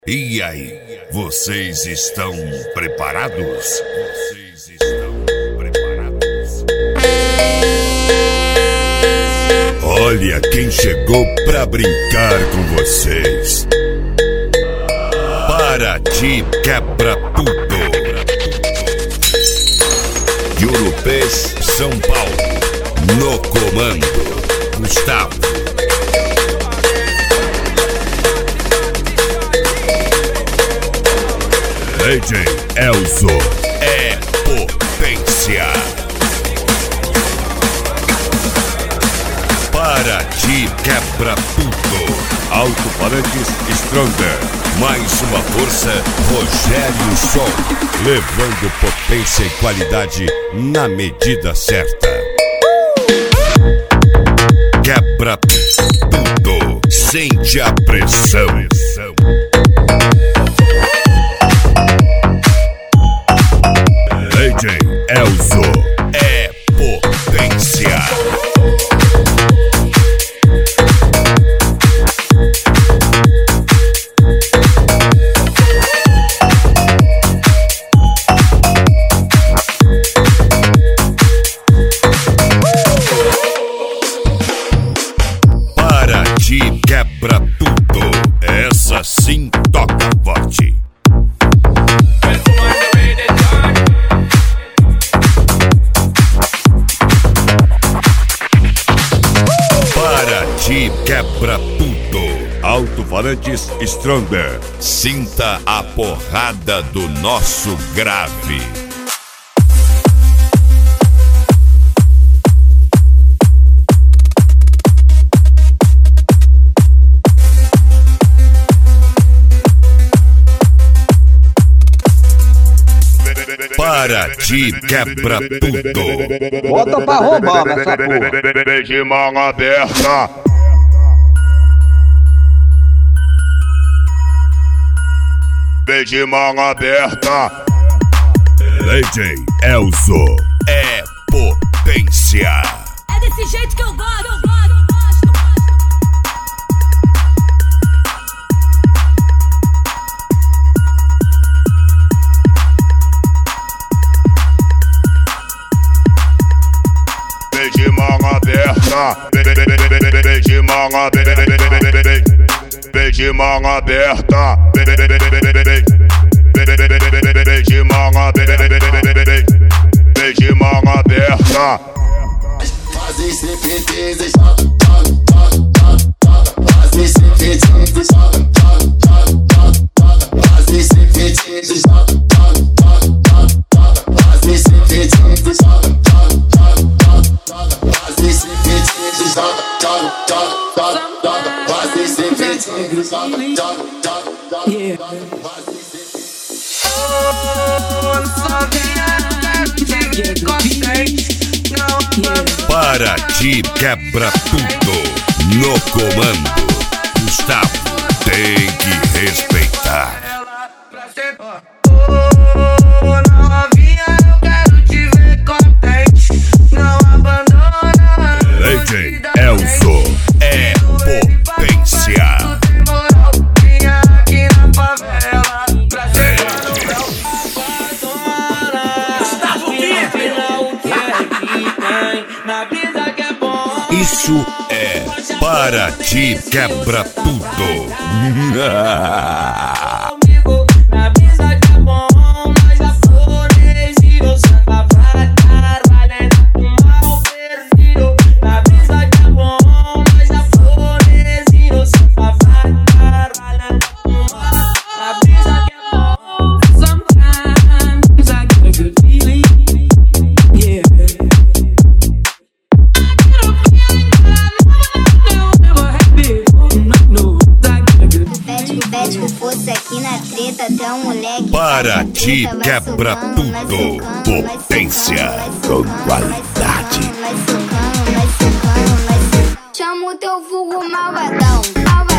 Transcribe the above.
E aí, vocês estão preparados? Olha quem chegou pra brincar com vocês. Paraty quebra tudo. Europês, São Paulo. No comando, Gustavo. DJ Elzo é potência. Paraty quebra tudo. Alto-falantes Stronger. Mais uma força, Rogério Som. Levando potência e qualidade na medida certa. Quebra tudo. Sente a pressão. DJ Elzo é potência. Paraty quebra tudo. Essa sim toca forte. Paraty quebra tudo. Alto-falantes Stronger. Sinta a porrada do nosso grave. Paraty quebra tudo. Bota pra roubar essa porra. De mão aberta. De mão aberta. DJ Elzo é potência. É desse jeito que eu gosto. De mão aberta, de mão aberta, de mão aberta, de mão aberta, de mão aberta. Fazem CPTs, fazem CPTs, fazem CPTs, fazem CPTs. Paraty quebra tudo. No comando, Gustavo tem que respeitar. DJ Elzo é potência. Isso é Paraty quebra tudo. Paraty quebra tudo. Potência com qualidade. Chama o teu vulgo malvadão.